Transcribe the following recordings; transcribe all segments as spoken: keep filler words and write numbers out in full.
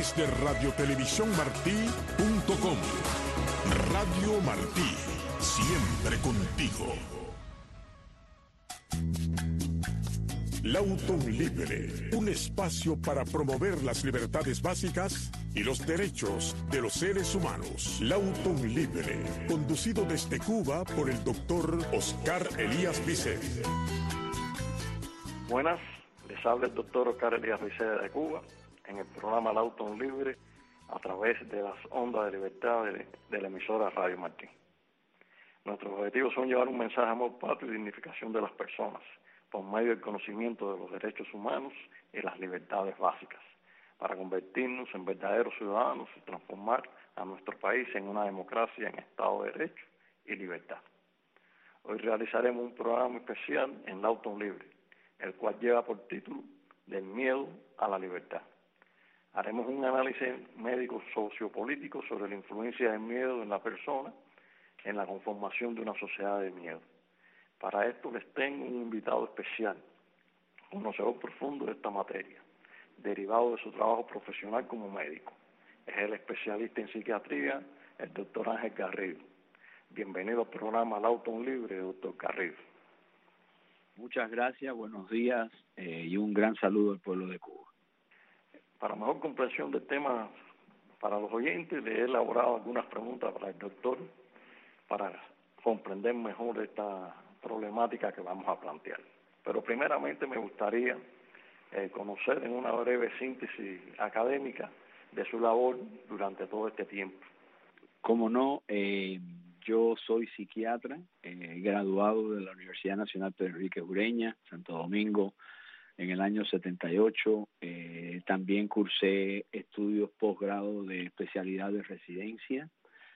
través de radio televisión martí punto com. Radio Martí, siempre contigo. Lauton Libre, un espacio para promover las libertades básicas y los derechos de los seres humanos. Lauton Libre, conducido desde Cuba por el doctor Oscar Elías Viced. Buenas, les habla el doctor Oscar Elías Viced de Cuba en el programa Lauton Libre a través de las ondas de libertad de, de la emisora Radio Martí. Nuestros objetivos son llevar un mensaje de amor patrio y dignificación de las personas por medio del conocimiento de los derechos humanos y las libertades básicas, para convertirnos en verdaderos ciudadanos y transformar a nuestro país en una democracia en Estado de Derecho y libertad. Hoy realizaremos un programa especial en Lauton Libre, el cual lleva por título Del miedo a la libertad. Haremos un análisis médico sociopolítico sobre la influencia del miedo en la persona en la conformación de una sociedad de miedo. Para esto les tengo un invitado especial, conocedor profundo de esta materia, derivado de su trabajo profesional como médico. Es el especialista en psiquiatría, el doctor Ángel Garrido. Bienvenido al programa Lauton Libre, doctor Garrido. Muchas gracias, buenos días eh, y un gran saludo al pueblo de Cuba. Para mejor comprensión del tema para los oyentes, le he elaborado algunas preguntas para el doctor para comprender mejor esta problemática que vamos a plantear. Pero primeramente me gustaría eh, conocer en una breve síntesis académica de su labor durante todo este tiempo. Como no, eh, yo soy psiquiatra, eh, graduado de la Universidad Nacional Pedro Enrique Ureña, Santo Domingo, en el año setenta y ocho. Eh, también cursé estudios posgrado de especialidad de residencia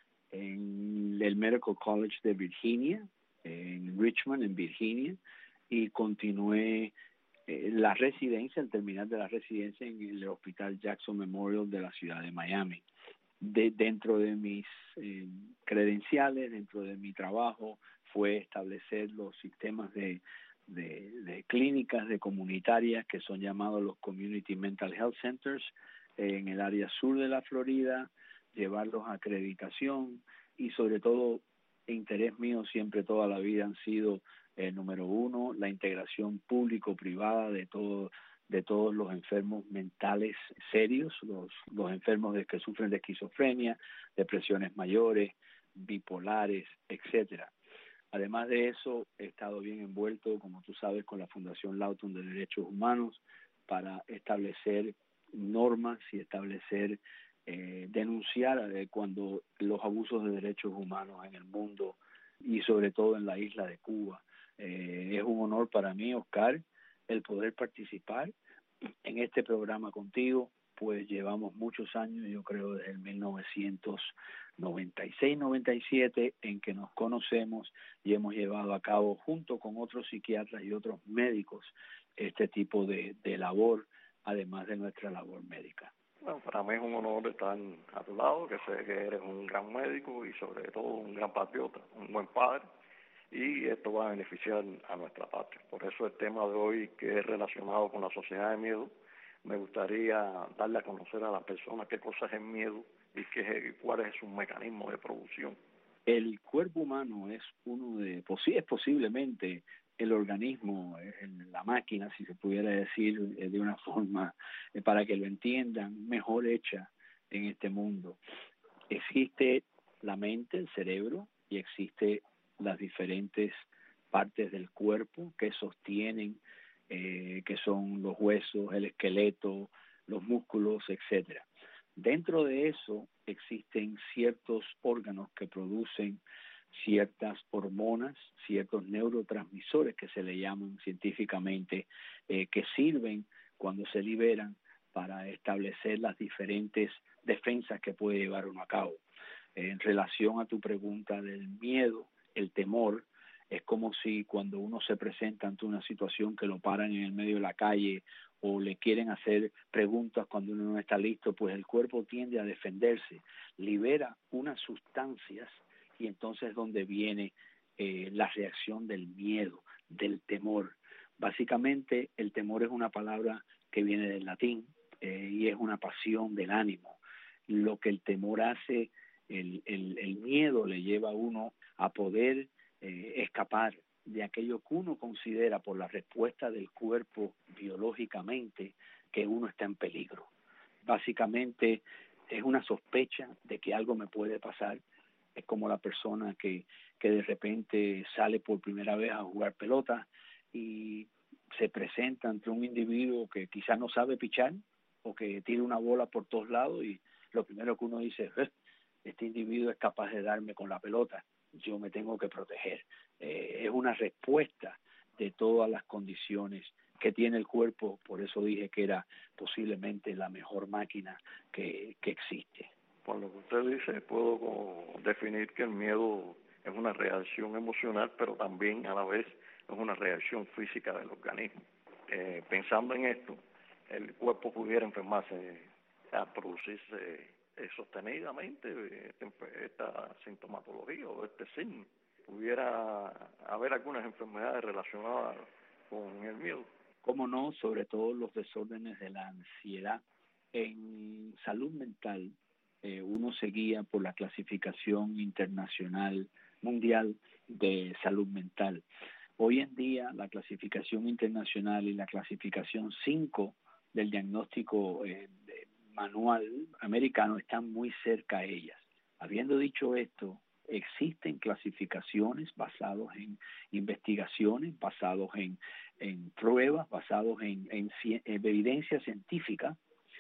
en el Medical College de Virginia, en Richmond, en Virginia, y continué eh, la residencia, el terminal de la residencia en el Hospital Jackson Memorial de la ciudad de Miami. De, dentro de mis eh, credenciales, dentro de mi trabajo, fue establecer los sistemas de, de, de clínicas de comunitarias que son llamados los Community Mental Health Centers eh, en el área sur de la Florida, llevarlos a acreditación y sobre todo interés mío siempre toda la vida han sido eh, número uno, la integración público-privada de todo, de todos los enfermos mentales serios, los, los enfermos de, que sufren de esquizofrenia, depresiones mayores, bipolares, etcétera. Además de eso, he estado bien envuelto, como tú sabes, con la Fundación Lauton de Derechos Humanos para establecer normas y establecer Eh, denunciar eh, cuando los abusos de derechos humanos en el mundo y sobre todo en la isla de Cuba. Eh, es un honor para mí, Oscar, el poder participar en este programa contigo, pues llevamos muchos años, yo creo desde el mil novecientos noventa y seis noventa y siete, en que nos conocemos y hemos llevado a cabo junto con otros psiquiatras y otros médicos este tipo de, de labor, además de nuestra labor médica. Bueno, para mí es un honor estar a tu lado, que sé que eres un gran médico y sobre todo un gran patriota, un buen padre, y esto va a beneficiar a nuestra patria. Por eso el tema de hoy, que es relacionado con la sociedad de miedo, me gustaría darle a conocer a las personas qué cosa es el miedo y qué, cuál es su mecanismo de producción. El cuerpo humano es uno de, es posiblemente el organismo, la máquina, si se pudiera decir de una forma, para que lo entiendan, mejor hecha en este mundo. Existe la mente, el cerebro, y existe las diferentes partes del cuerpo que sostienen, eh, que son los huesos, el esqueleto, los músculos, etcétera. Dentro de eso existen ciertos órganos que producen ciertas hormonas, ciertos neurotransmisores que se le llaman científicamente, eh, que sirven cuando se liberan para establecer las diferentes defensas que puede llevar uno a cabo. Eh, en relación a tu pregunta del miedo, el temor, es como si cuando uno se presenta ante una situación que lo paran en el medio de la calle o le quieren hacer preguntas cuando uno no está listo, pues el cuerpo tiende a defenderse, libera unas sustancias y entonces es donde viene eh, la reacción del miedo, del temor. Básicamente el temor es una palabra que viene del latín, eh, y es una pasión del ánimo. Lo que el temor hace, el, el, el miedo le lleva a uno a poder eh, escapar de aquello que uno considera por la respuesta del cuerpo biológicamente que uno está en peligro. Básicamente es una sospecha de que algo me puede pasar. Es como la persona que, que de repente sale por primera vez a jugar pelota y se presenta ante un individuo que quizás no sabe pichar o que tira una bola por todos lados y lo primero que uno dice es, este individuo es capaz de darme con la pelota, yo me tengo que proteger. Eh, es una respuesta de todas las condiciones que tiene el cuerpo, por eso dije que era posiblemente la mejor máquina que, que existe. Por lo que usted dice, puedo definir que el miedo es una reacción emocional, pero también a la vez es una reacción física del organismo. Eh, pensando en esto, el cuerpo pudiera enfermarse, a producirse eh, sostenidamente esta, esta sintomatología o este signo. Pudiera haber algunas enfermedades relacionadas con el miedo. Cómo no, sobre todo los desórdenes de la ansiedad. En salud mental, eh, uno se guía por la clasificación internacional mundial de salud mental. Hoy en día, la clasificación internacional y la clasificación cinco del diagnóstico eh, manual americano están muy cerca a ellas. Habiendo dicho esto, existen clasificaciones basadas en investigaciones, basadas en, en pruebas, basadas en, en, en evidencia científica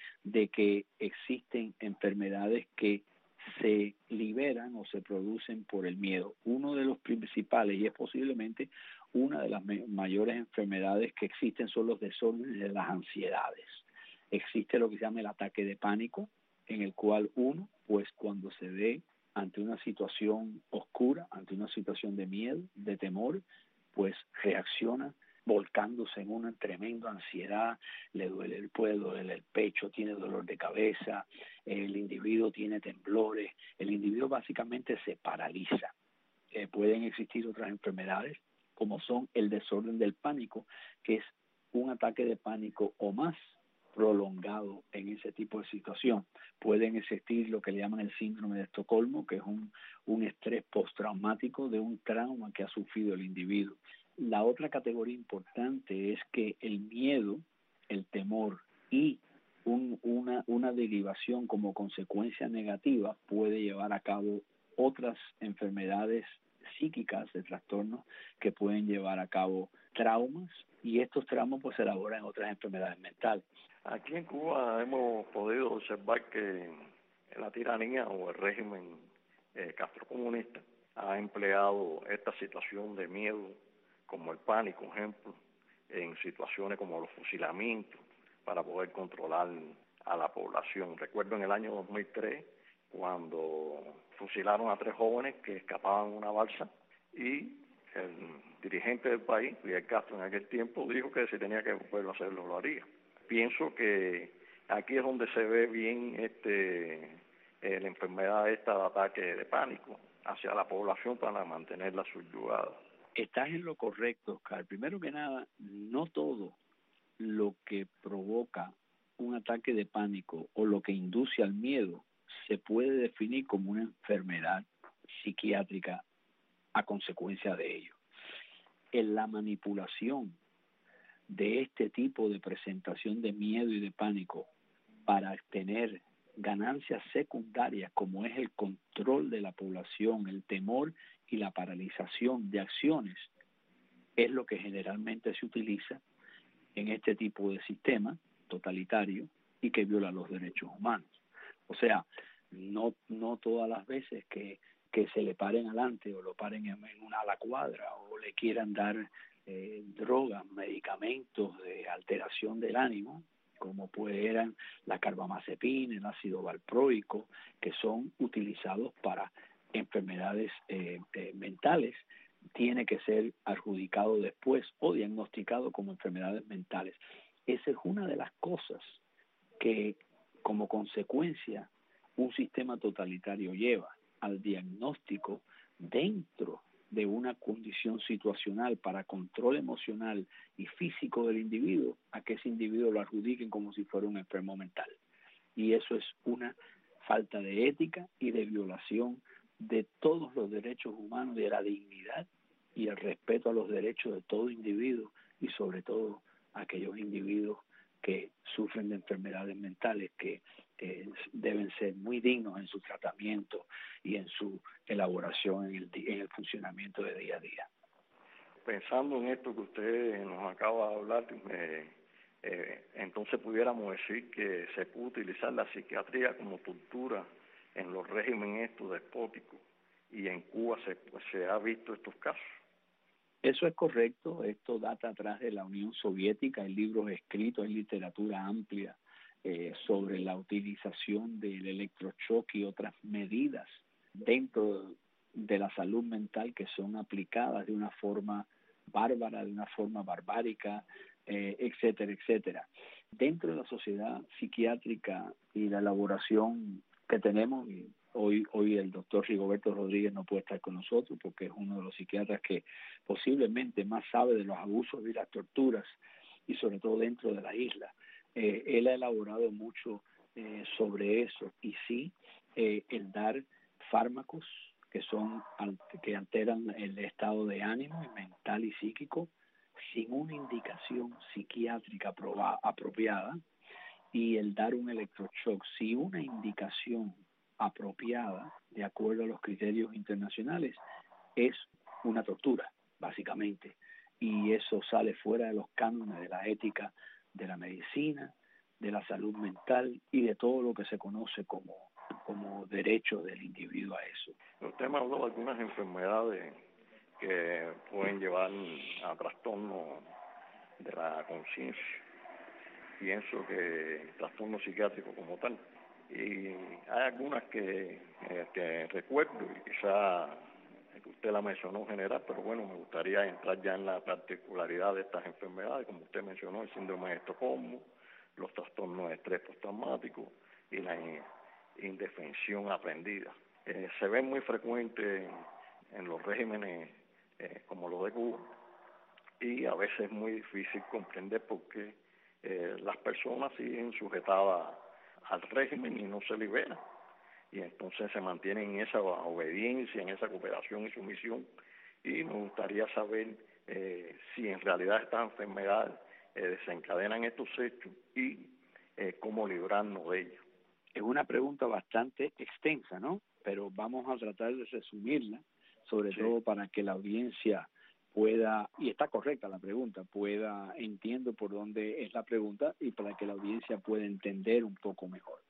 de que existen enfermedades que se liberan o se producen por el miedo. Uno de los principales, y es posiblemente una de las mayores enfermedades que existen, son los desórdenes de las ansiedades. Existe lo que se llama el ataque de pánico, en el cual uno, pues cuando se ve ante una situación oscura, ante una situación de miedo, de temor, pues reacciona volcándose en una tremenda ansiedad, le duele el puede doler el pecho, tiene dolor de cabeza, el individuo tiene temblores, el individuo básicamente se paraliza. Eh, pueden existir otras enfermedades como son el desorden del pánico, que es un ataque de pánico o más prolongado en ese tipo de situación. Pueden existir lo que le llaman el síndrome de Estocolmo, que es un, un estrés postraumático de un trauma que ha sufrido el individuo. La otra categoría importante es que el miedo, el temor y un, una, una derivación como consecuencia negativa puede llevar a cabo otras enfermedades psíquicas de trastornos que pueden llevar a cabo traumas, y estos traumas pues se elaboran en otras enfermedades mentales. Aquí en Cuba hemos podido observar que la tiranía o el régimen eh, castrocomunista ha empleado esta situación de miedo, como el pánico, por ejemplo, en situaciones como los fusilamientos, para poder controlar a la población. Recuerdo en el año dos mil tres, cuando fusilaron a tres jóvenes que escapaban en una balsa, y el dirigente del país, Fidel Castro, en aquel tiempo dijo que si tenía que volverlo a hacerlo, lo haría. Pienso que aquí es donde se ve bien este eh, la enfermedad esta de ataque de pánico hacia la población para mantenerla subyugada. Estás en lo correcto, Oscar. Primero que nada, no todo lo que provoca un ataque de pánico o lo que induce al miedo se puede definir como una enfermedad psiquiátrica a consecuencia de ello. En la manipulación de este tipo de presentación de miedo y de pánico para tener ganancias secundarias como es el control de la población, el temor y la paralización de acciones, es lo que generalmente se utiliza en este tipo de sistema totalitario y que viola los derechos humanos. O sea, no no todas las veces que, que se le paren adelante o lo paren en, en una a la cuadra o le quieran dar eh, drogas, medicamentos de alteración del ánimo, como puedan la carbamazepina, el ácido valproico, que son utilizados para enfermedades eh, eh, mentales, tiene que ser adjudicado después o diagnosticado como enfermedades mentales. Esa es una de las cosas que, como consecuencia, un sistema totalitario lleva al diagnóstico dentro de una condición situacional para control emocional y físico del individuo, a que ese individuo lo adjudiquen como si fuera un enfermo mental. Y eso es una falta de ética y de violación de todos los derechos humanos, de la dignidad y el respeto a los derechos de todo individuo, y sobre todo aquellos individuos que sufren de enfermedades mentales, que eh, deben ser muy dignos en su tratamiento y en su elaboración en el, en el funcionamiento de día a día. Pensando en esto que usted nos acaba de hablar, me, eh, entonces pudiéramos decir que se puede utilizar la psiquiatría como tortura en los regímenes estos despóticos, y en Cuba se, pues, se ha visto estos casos. Eso es correcto. Esto data atrás de la Unión Soviética. Hay libros escritos, hay literatura amplia eh, sobre la utilización del electroshock y otras medidas dentro de la salud mental que son aplicadas de una forma bárbara, de una forma barbárica, eh, etcétera, etcétera. Dentro de la sociedad psiquiátrica y la elaboración que tenemos, y hoy hoy el doctor Rigoberto Rodríguez no puede estar con nosotros porque es uno de los psiquiatras que posiblemente más sabe de los abusos y las torturas, y sobre todo dentro de la isla. Eh, él ha elaborado mucho eh, sobre eso, y sí, eh, el dar fármacos que son que alteran el estado de ánimo mental y psíquico sin una indicación psiquiátrica aproba, apropiada, y el dar un electroshock sin una indicación apropiada de acuerdo a los criterios internacionales es una tortura, básicamente, y eso sale fuera de los cánones de la ética de la medicina, de la salud mental y de todo lo que se conoce como, como derecho del individuo a eso. Usted me habló de algunas enfermedades que pueden llevar a trastornos de la conciencia. Pienso que trastorno psiquiátrico como tal. Y hay algunas que, eh, que recuerdo, y quizá usted la mencionó en general, pero bueno, me gustaría entrar ya en la particularidad de estas enfermedades, como usted mencionó, el síndrome de Estocolmo, los trastornos de estrés postraumático y la indefensión aprendida. Eh, se ven muy frecuentes en los regímenes eh, como los de Cuba, y a veces es muy difícil comprender por qué eh, las personas siguen sujetadas al régimen y no se liberan, y entonces se mantienen en esa obediencia, en esa cooperación y sumisión. Y me gustaría saber eh, si en realidad estas enfermedades eh, desencadenan estos hechos y eh, cómo librarnos de ellas. Es una pregunta bastante extensa, ¿no? Pero vamos a tratar de resumirla, sobre sí. todo para que la audiencia pueda, y está correcta la pregunta, pueda, entiendo por dónde es la pregunta, y para que la audiencia pueda entender un poco mejor.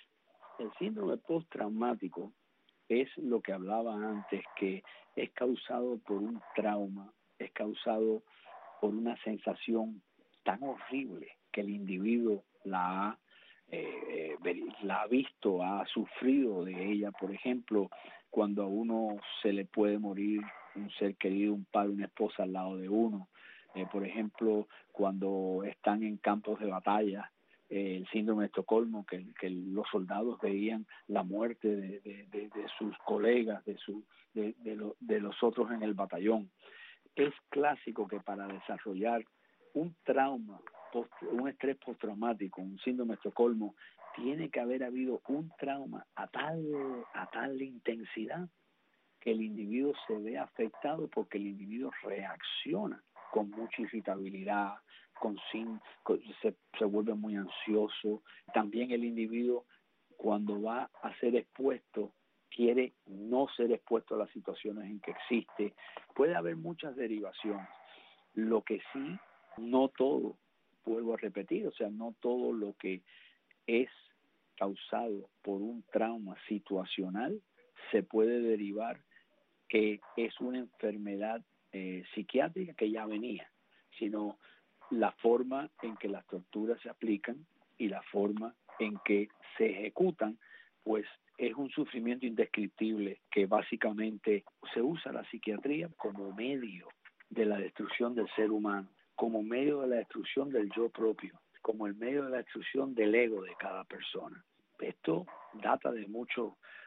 El síndrome postraumático es lo que hablaba antes, que es causado por un trauma, es causado por una sensación tan horrible que el individuo la ha, eh, la ha visto, ha sufrido de ella. Por ejemplo, cuando a uno se le puede morir un ser querido, un padre, una esposa al lado de uno. Eh, por ejemplo, cuando están en campos de batalla, eh, el síndrome de Estocolmo, que, que los soldados veían la muerte de, de, de, de sus colegas, de, su, de, de, lo, de los otros en el batallón. Es clásico que para desarrollar un trauma, post, un estrés postraumático, un síndrome de Estocolmo, tiene que haber habido un trauma a tal, a tal intensidad que el individuo se ve afectado, porque el individuo reacciona con mucha irritabilidad, con sin, con, se, se vuelve muy ansioso. También el individuo, cuando va a ser expuesto, quiere no ser expuesto a las situaciones en que existe. Puede haber muchas derivaciones. Lo que sí, no todo, vuelvo a repetir, o sea, no todo lo que es causado por un trauma situacional se puede derivar que es una enfermedad eh, psiquiátrica que ya venía, sino la forma en que las torturas se aplican y la forma en que se ejecutan, pues es un sufrimiento indescriptible que básicamente se usa la psiquiatría como medio de la destrucción del ser humano, como medio de la destrucción del yo propio, como el medio de la destrucción del ego de cada persona. Esto data de mucho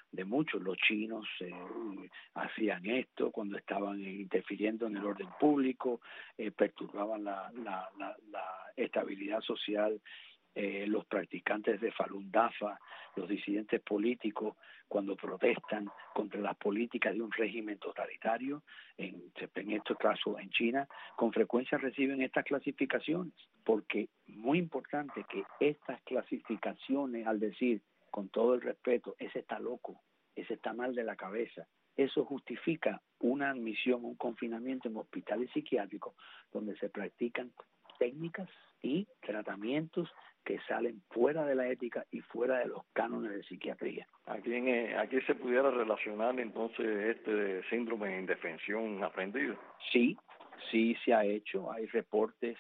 de muchos. Los chinos eh, hacían esto cuando estaban interfiriendo en el orden público, eh, perturbaban la, la, la, la estabilidad social. Eh, los practicantes de Falun Dafa, los disidentes políticos, cuando protestan contra las políticas de un régimen totalitario, en, en este caso en China, con frecuencia reciben estas clasificaciones, porque muy importante que estas clasificaciones, al decir, con todo el respeto, ese está loco, ese está mal de la cabeza, eso justifica una admisión, un confinamiento en hospitales psiquiátricos donde se practican técnicas y tratamientos que salen fuera de la ética y fuera de los cánones de psiquiatría. Aquí, en, aquí se pudiera relacionar entonces este síndrome de indefensión aprendido. Sí, sí se ha hecho. Hay reportes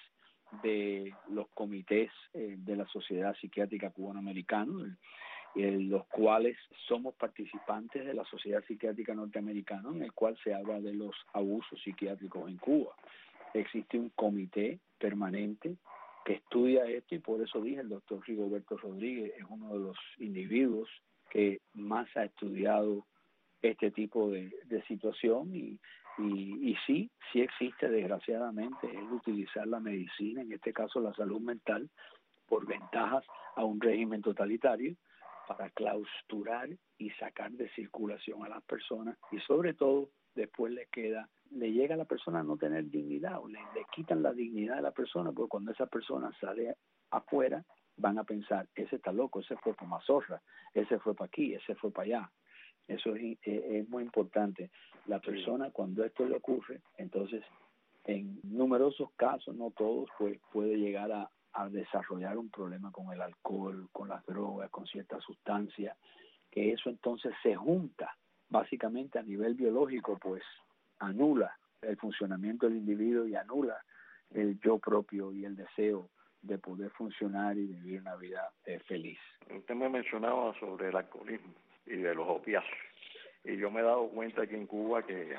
de los comités eh, de la Sociedad Psiquiátrica Cubanoamericana, en los cuales somos participantes de la Sociedad Psiquiátrica Norteamericana, en el cual se habla de los abusos psiquiátricos en Cuba. Existe un comité permanente que estudia esto, y por eso dije, el doctor Rigoberto Rodríguez es uno de los individuos que más ha estudiado este tipo de, de situación, y, y, y sí, sí existe desgraciadamente el utilizar la medicina, en este caso la salud mental, por ventajas a un régimen totalitario, para clausurar y sacar de circulación a las personas, y sobre todo después le queda, le llega a la persona a no tener dignidad, o le, le quitan la dignidad de la persona, porque cuando esa persona sale afuera van a pensar, ese está loco, ese fue para Mazorra, ese fue para aquí, ese fue para allá. Eso es, es, es muy importante. La persona, cuando esto le ocurre, entonces en numerosos casos, no todos, pues puede llegar a, a desarrollar un problema con el alcohol, con las drogas, con ciertas sustancias, que eso entonces se junta básicamente a nivel biológico, pues anula el funcionamiento del individuo y anula el yo propio y el deseo de poder funcionar y vivir una vida eh, feliz. Usted me mencionaba sobre el alcoholismo y de los opiáceos, y yo me he dado cuenta aquí en Cuba que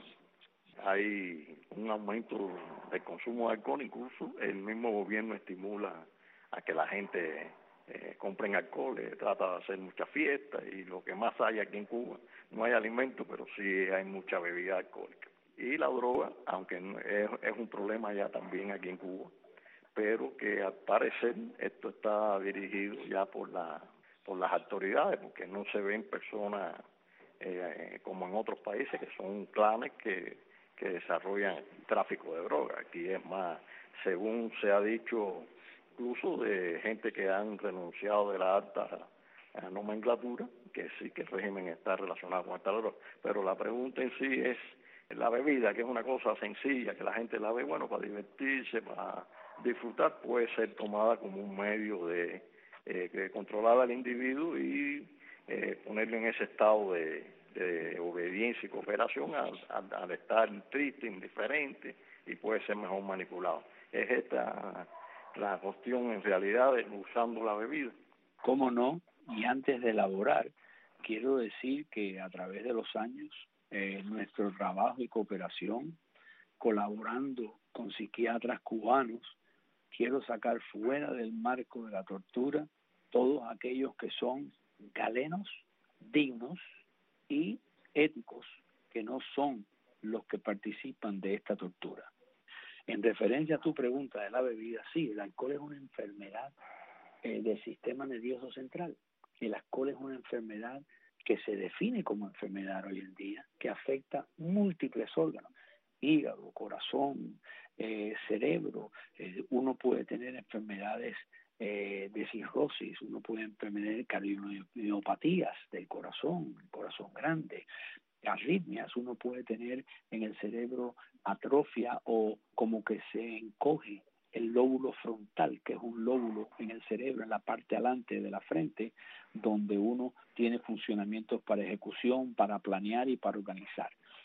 hay un aumento del consumo de alcohol, incluso el mismo gobierno estimula a que la gente eh, compren alcohol, eh, trata de hacer muchas fiestas, y lo que más hay aquí en Cuba, no hay alimento, pero sí hay mucha bebida alcohólica. Y la droga, aunque es, es un problema ya también aquí en Cuba, pero que al parecer esto está dirigido ya por la por las autoridades, porque no se ven personas eh, como en otros países, que son clanes que, que desarrollan tráfico de droga. Aquí es más, según se ha dicho, incluso de gente que han renunciado de la alta eh, nomenclatura, que sí que el régimen está relacionado con esta droga. Pero la pregunta en sí es la bebida, que es una cosa sencilla, que la gente la ve, bueno, para divertirse, para disfrutar, puede ser tomada como un medio de, eh, de controlar al individuo y eh, ponerlo en ese estado de, de obediencia y cooperación al, al, al estar triste, indiferente, y puede ser mejor manipulado. Es esta la cuestión en realidad de usando la bebida. ¿Cómo no? Y antes de elaborar, quiero decir que a través de los años, eh, nuestro trabajo y cooperación, colaborando con psiquiatras cubanos, quiero sacar fuera del marco de la tortura todos aquellos que son galenos, dignos y éticos, que no son los que participan de esta tortura. En referencia a tu pregunta de la bebida, sí, el alcohol es una enfermedad eh, del sistema nervioso central. El alcohol es una enfermedad que se define como enfermedad hoy en día, que afecta múltiples órganos, hígado, corazón, eh, cerebro. Eh, uno puede tener enfermedades eh, de cirrosis, uno puede tener cardiomiopatías del corazón, el corazón grande, arritmias, uno puede tener en el cerebro atrofia o como que se encoge el lóbulo frontal, que es un lóbulo en el cerebro, en la parte delante de la frente, donde uno tiene funcionamientos para ejecución, para planear y para organizar.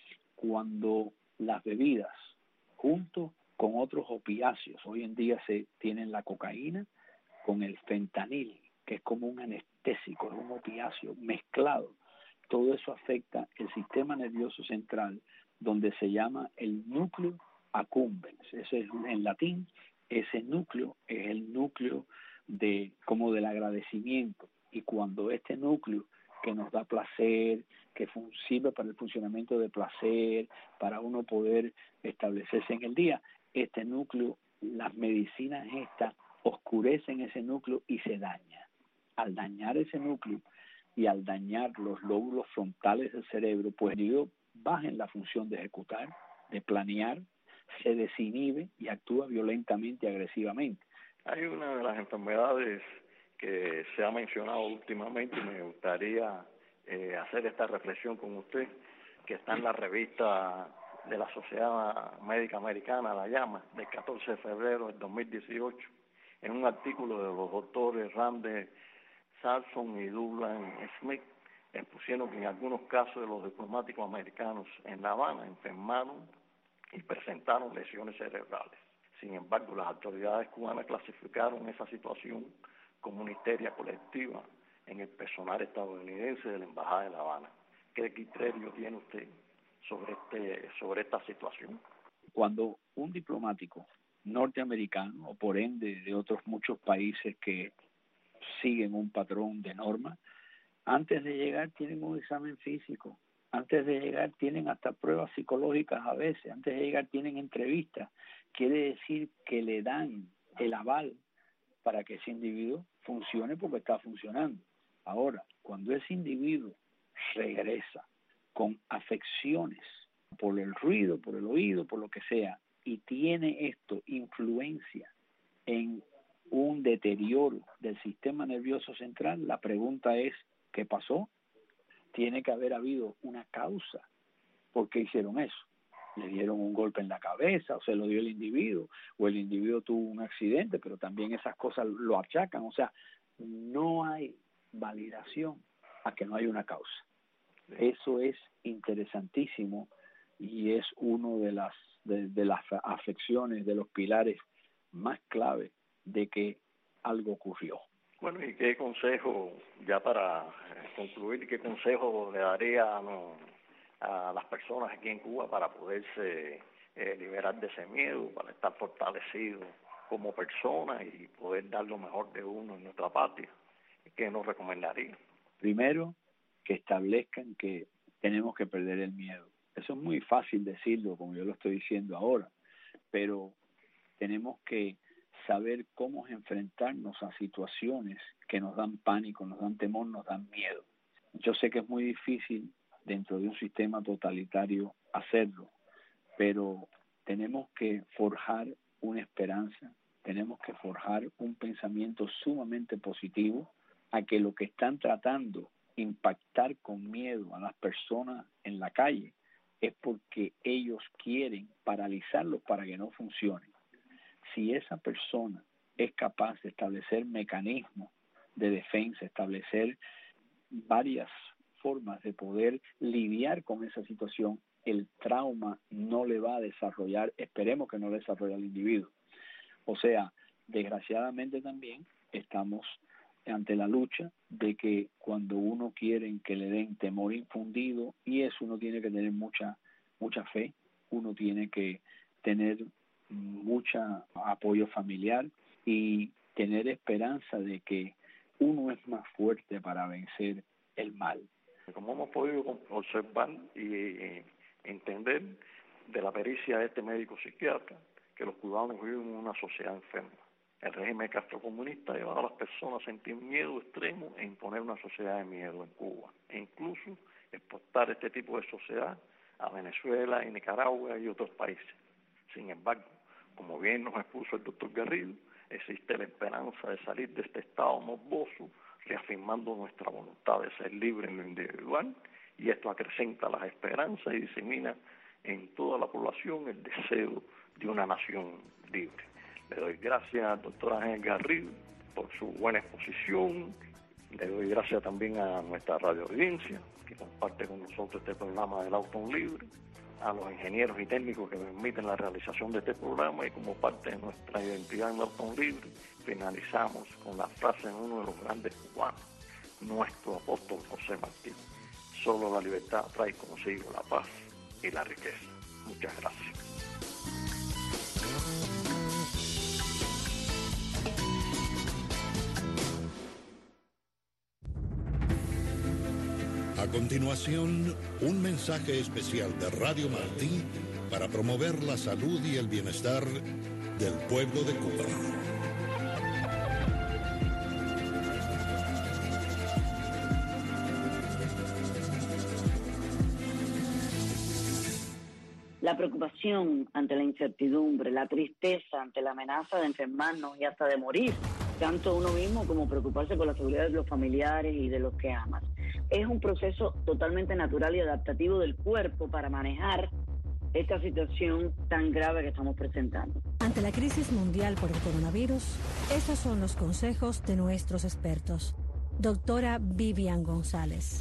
Cuando las bebidas, junto con otros opiáceos, hoy en día se tienen la cocaína con el fentanil, que es como un anestésico, un opiáceo mezclado, todo eso afecta el sistema nervioso central, donde se llama el núcleo accumbens. Ese es en latín. Ese núcleo es el núcleo de como del agradecimiento, y cuando este núcleo que nos da placer, que fun- sirve para el funcionamiento de placer, para uno poder establecerse en el día. Este núcleo, las medicinas estas, oscurecen ese núcleo y se daña. Al dañar ese núcleo y al dañar los lóbulos frontales del cerebro, pues ellos bajan la función de ejecutar, de planear, se desinhibe y actúa violentamente y agresivamente. Hay una de las enfermedades que se ha mencionado últimamente y me gustaría eh, hacer esta reflexión con usted, que está en la revista de la Sociedad Médica Americana, la llama, del catorce de febrero del dos mil dieciocho, en un artículo de los doctores Randall Salson y Douglas Smith, expusieron que en algunos casos de los diplomáticos americanos en La Habana enfermaron y presentaron lesiones cerebrales. Sin embargo, las autoridades cubanas clasificaron esa situación como una histeria colectiva en el personal estadounidense de la Embajada de La Habana. ¿Qué criterio tiene usted sobre este sobre esta situación? Cuando un diplomático norteamericano, o por ende de otros muchos países que siguen un patrón de norma, antes de llegar tienen un examen físico, antes de llegar tienen hasta pruebas psicológicas a veces, antes de llegar tienen entrevistas. Quiere decir que le dan el aval para que ese individuo funcione porque está funcionando. Ahora, cuando ese individuo regresa con afecciones por el ruido, por el oído, por lo que sea, y tiene esto influencia en un deterioro del sistema nervioso central, la pregunta es, ¿qué pasó? Tiene que haber habido una causa. ¿Por qué hicieron eso? Le dieron un golpe en la cabeza, o se lo dio el individuo, o el individuo tuvo un accidente, pero también esas cosas lo achacan. O sea, no hay validación a que no hay una causa. Eso es interesantísimo y es uno de las de, de las afecciones, de los pilares más clave de que algo ocurrió. Bueno, ¿y qué consejo, ya para concluir, qué consejo le daría no, a las personas aquí en Cuba para poderse eh, liberar de ese miedo, para estar fortalecido como persona y poder dar lo mejor de uno en nuestra patria? ¿Qué nos recomendaría? Primero, que establezcan que tenemos que perder el miedo. Eso es muy fácil decirlo, como yo lo estoy diciendo ahora, pero tenemos que saber cómo enfrentarnos a situaciones que nos dan pánico, nos dan temor, nos dan miedo. Yo sé que es muy difícil dentro de un sistema totalitario hacerlo, pero tenemos que forjar una esperanza, tenemos que forjar un pensamiento sumamente positivo a que lo que están tratando impactar con miedo a las personas en la calle es porque ellos quieren paralizarlos para que no funcionen. Si esa persona es capaz de establecer mecanismos de defensa, establecer varias formas de poder lidiar con esa situación, el trauma no le va a desarrollar, esperemos que no le desarrolle al individuo. O sea, desgraciadamente también estamos ante la lucha de que cuando uno quiere que le den temor infundido, y eso uno tiene que tener mucha mucha fe, uno tiene que tener mucho apoyo familiar y tener esperanza de que uno es más fuerte para vencer el mal. Como hemos podido observar y entender de la pericia de este médico psiquiatra, que los cubanos viven en una sociedad enferma. El régimen castrocomunista ha llevado a las personas a sentir miedo extremo e imponer una sociedad de miedo en Cuba, e incluso exportar este tipo de sociedad a Venezuela, y Nicaragua y otros países. Sin embargo, como bien nos expuso el doctor Garrido, existe la esperanza de salir de este estado morboso, reafirmando nuestra voluntad de ser libre en lo individual, y esto acrecenta las esperanzas y disemina en toda la población el deseo de una nación libre. Le doy gracias al doctor Ángel Garrido por su buena exposición. Le doy gracias también a nuestra radio audiencia que comparte con nosotros este programa del Auto Libre, a los ingenieros y técnicos que permiten la realización de este programa, y como parte de nuestra identidad en Auto Libre, finalizamos con la frase de uno de los grandes cubanos, nuestro apóstol José Martí: solo la libertad trae consigo la paz y la riqueza. Muchas gracias. A continuación, un mensaje especial de Radio Martí para promover la salud y el bienestar del pueblo de Cuba. La preocupación ante la incertidumbre, la tristeza ante la amenaza de enfermarnos y hasta de morir, tanto uno mismo como preocuparse por la seguridad de los familiares y de los que amas. Es un proceso totalmente natural y adaptativo del cuerpo para manejar esta situación tan grave que estamos presentando. Ante la crisis mundial por el coronavirus, estos son los consejos de nuestros expertos. Doctora Vivian González.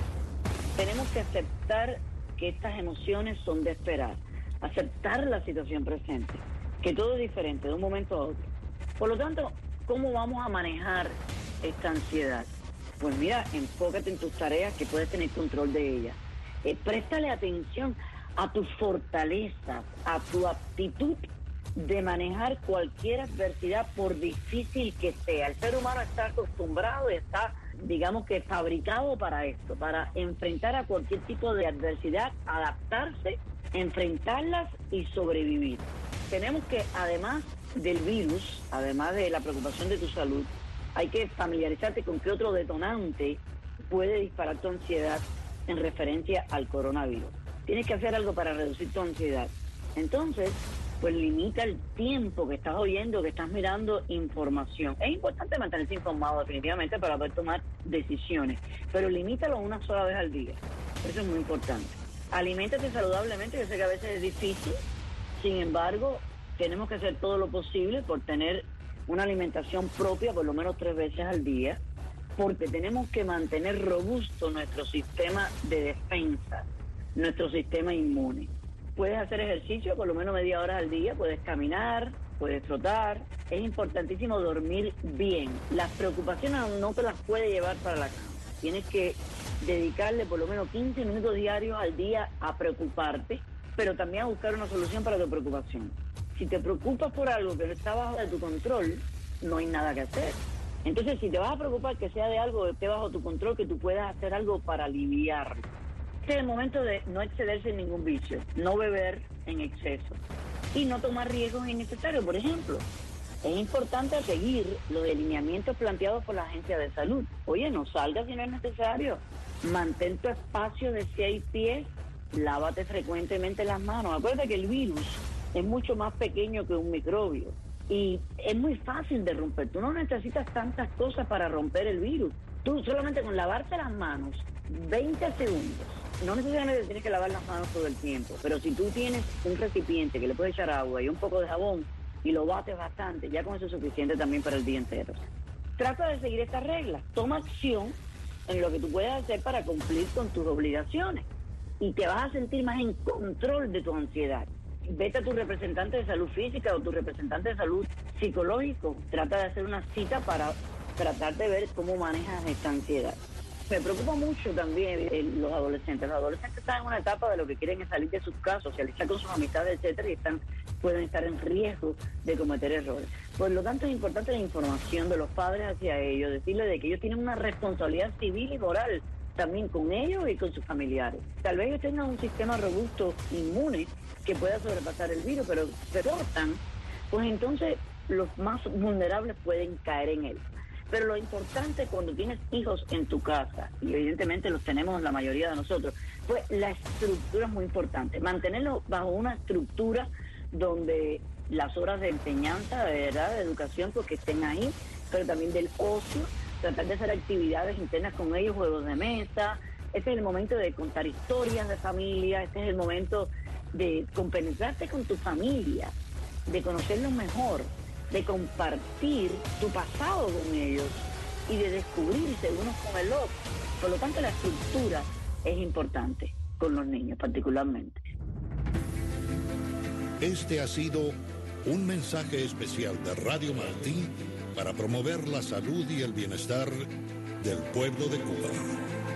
Tenemos que aceptar que estas emociones son de esperar, aceptar la situación presente, que todo es diferente de un momento a otro. Por lo tanto, ¿cómo vamos a manejar esta ansiedad? Pues mira, enfócate en tus tareas que puedes tener control de ellas. Eh, préstale atención a tu fortaleza, a tu aptitud de manejar cualquier adversidad, por difícil que sea. El ser humano está acostumbrado y está, digamos que fabricado para esto, para enfrentar a cualquier tipo de adversidad, adaptarse, enfrentarlas y sobrevivir. Tenemos que, además del virus, además de la preocupación de tu salud, hay que familiarizarte con qué otro detonante puede disparar tu ansiedad en referencia al coronavirus. Tienes que hacer algo para reducir tu ansiedad. Entonces, pues limita el tiempo que estás oyendo, que estás mirando información. Es importante mantenerse informado definitivamente para poder tomar decisiones, pero limítalo una sola vez al día. Eso es muy importante. Aliméntate saludablemente, yo sé que a veces es difícil, sin embargo, tenemos que hacer todo lo posible por tener una alimentación propia por lo menos tres veces al día, porque tenemos que mantener robusto nuestro sistema de defensa, nuestro sistema inmune. Puedes hacer ejercicio por lo menos media hora al día, puedes caminar, puedes trotar. Es importantísimo dormir bien. Las preocupaciones no te las puedes llevar para la cama. Tienes que dedicarle por lo menos quince minutos diarios al día a preocuparte, pero también a buscar una solución para tu preocupación. Si te preocupas por algo que no está bajo de tu control, no hay nada que hacer. Entonces, si te vas a preocupar que sea de algo que esté bajo tu control, que tú puedas hacer algo para aliviarlo. Este es el momento de no excederse en ningún vicio, no beber en exceso y no tomar riesgos innecesarios. Por ejemplo, es importante seguir los lineamientos planteados por la Agencia de Salud. Oye, no salgas si no es necesario. Mantén tu espacio de seis pies, lávate frecuentemente las manos. Acuérdate que el virus es mucho más pequeño que un microbio y es muy fácil de romper. Tú no necesitas tantas cosas para romper el virus. Tú solamente con lavarte las manos veinte segundos. No necesariamente tienes que lavar las manos todo el tiempo, pero si tú tienes un recipiente que le puedes echar agua y un poco de jabón y lo bates bastante, ya con eso es suficiente también para el día entero. Trata de seguir estas reglas. Toma acción en lo que tú puedes hacer para cumplir con tus obligaciones y te vas a sentir más en control de tu ansiedad. Vete a tu representante de salud física o tu representante de salud psicológico. Trata de hacer una cita para tratar de ver cómo manejas esta ansiedad. Me preocupa mucho también eh, los adolescentes. Los adolescentes están en una etapa de lo que quieren es salir de sus casas, socializar con sus amistades, etcétera, y están, pueden estar en riesgo de cometer errores. Por lo tanto, es importante la información de los padres hacia ellos, decirles de que ellos tienen una responsabilidad civil y moral también con ellos y con sus familiares. Tal vez ellos tengan un sistema robusto, inmune, que pueda sobrepasar el virus, pero se portan, pues entonces los más vulnerables pueden caer en él. Pero lo importante cuando tienes hijos en tu casa, y evidentemente los tenemos la mayoría de nosotros, pues la estructura es muy importante. Mantenerlos bajo una estructura donde las horas de enseñanza, de verdad, de educación, pues que estén ahí, pero también del ocio, tratar de hacer actividades internas con ellos, juegos de mesa. Este es el momento de contar historias de familia, este es el momento de compenetrarte con tu familia, de conocerlos mejor, de compartir tu pasado con ellos y de descubrirse unos con el otro. Por lo tanto, la estructura es importante con los niños particularmente. Este ha sido un mensaje especial de Radio Martí para promover la salud y el bienestar del pueblo de Cuba.